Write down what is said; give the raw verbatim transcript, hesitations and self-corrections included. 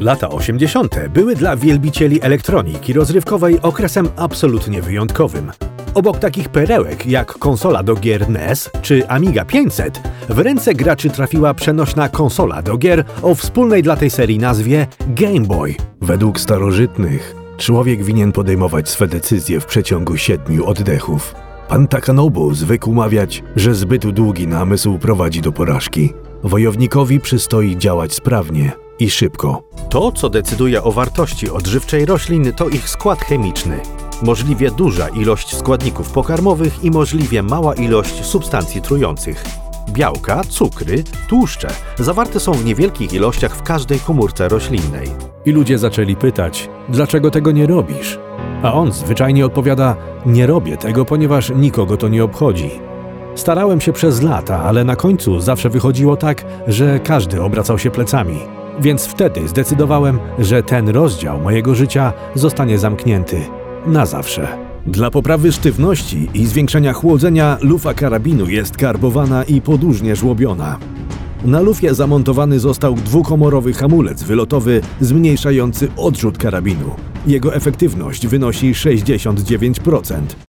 Lata osiemdziesiąte były dla wielbicieli elektroniki rozrywkowej okresem absolutnie wyjątkowym. Obok takich perełek jak konsola do gier N E S czy Amiga pięćset, w ręce graczy trafiła przenośna konsola do gier o wspólnej dla tej serii nazwie Game Boy. Według starożytnych, człowiek winien podejmować swe decyzje w przeciągu siedmiu oddechów. Pan Takanobu zwykł mawiać, że zbyt długi namysł prowadzi do porażki. Wojownikowi przystoi działać sprawnie i szybko. To, co decyduje o wartości odżywczej roślin, to ich skład chemiczny. Możliwie duża ilość składników pokarmowych i możliwie mała ilość substancji trujących. Białka, cukry, tłuszcze zawarte są w niewielkich ilościach w każdej komórce roślinnej. I ludzie zaczęli pytać, dlaczego tego nie robisz? A on zwyczajnie odpowiada, nie robię tego, ponieważ nikogo to nie obchodzi. Starałem się przez lata, ale na końcu zawsze wychodziło tak, że każdy obracał się plecami. Więc wtedy zdecydowałem, że ten rozdział mojego życia zostanie zamknięty na zawsze. Dla poprawy sztywności i zwiększenia chłodzenia lufa karabinu jest karbowana i podłużnie żłobiona. Na lufie zamontowany został dwukomorowy hamulec wylotowy zmniejszający odrzut karabinu. Jego efektywność wynosi sześćdziesiąt dziewięć procent.